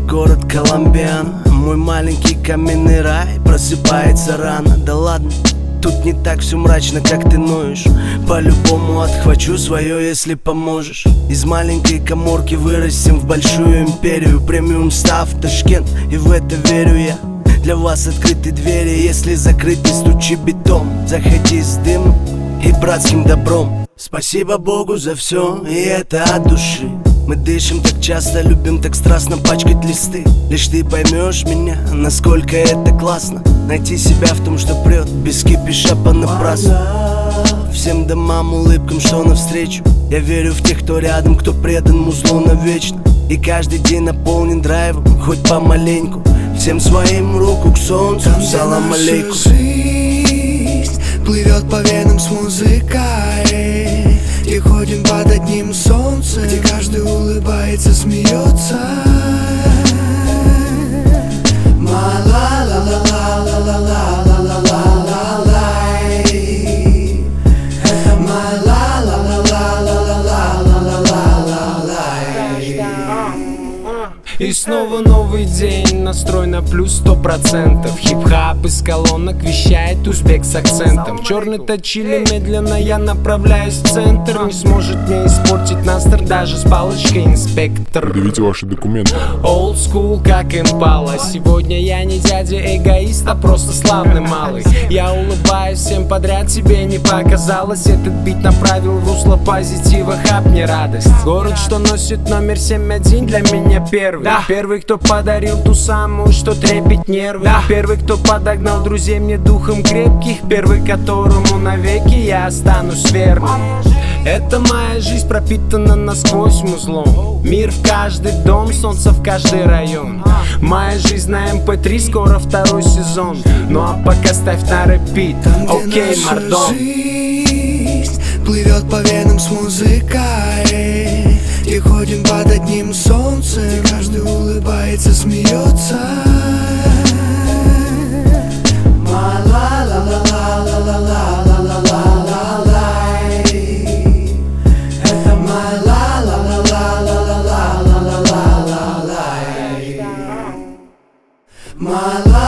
город Коломбиана. Мой маленький каменный рай просыпается рано. Да ладно, тут не так все мрачно, как ты ноешь. По-любому отхвачу свое, если поможешь. Из маленькой каморки вырастем в большую империю. Премиум став Ташкент, и в это верю я. Для вас открыты двери, если закрыт, не стучи бетон. Заходи с дымом и братским добром. Спасибо Богу за все, и это от души. Мы дышим так часто, любим так страстно пачкать листы. Лишь ты поймешь меня, насколько это классно. Найти себя в том, что прет, без кипиша понапрасну. Всем домам, улыбкам, что навстречу. Я верю в тех, кто рядом, кто предан музлу навечно. И каждый день наполнен драйвом, хоть помаленьку. Всем своим руку к солнцу, салам алейкум. Жизнь плывет по венам с музыкой, где ходим под одним солнцем, где каждый улыбается, смеется. И снова новый день, настрой на плюс 100%. Хип-хап из колонок вещает узбек с акцентом. Черный точили медленно, я направляюсь в центр. Не сможет мне испортить настр даже с палочкой инспектор. Предъявите ваши документы. Old school, как импала. Сегодня я не дядя эгоист, а просто славный малый. Я улыбаюсь всем подряд, тебе не показалось. Этот бит направил в русло позитива, хапни радость. Город, что носит номер 71, для меня первый. Первый, кто подарил ту самую, что трепет нервы. Первый, кто подогнал друзей мне духом крепких. Первый, которому навеки я останусь верным. Это моя жизнь пропитана насквозь музлом. Мир в каждый дом, солнце в каждый район. Моя жизнь на MP3, скоро второй сезон. Ну а пока ставь на репит. Окей, мардон. Жизнь плывет по венам с музыкой, где ходим под одним солнцем, где каждый улыбается, смеется. My life.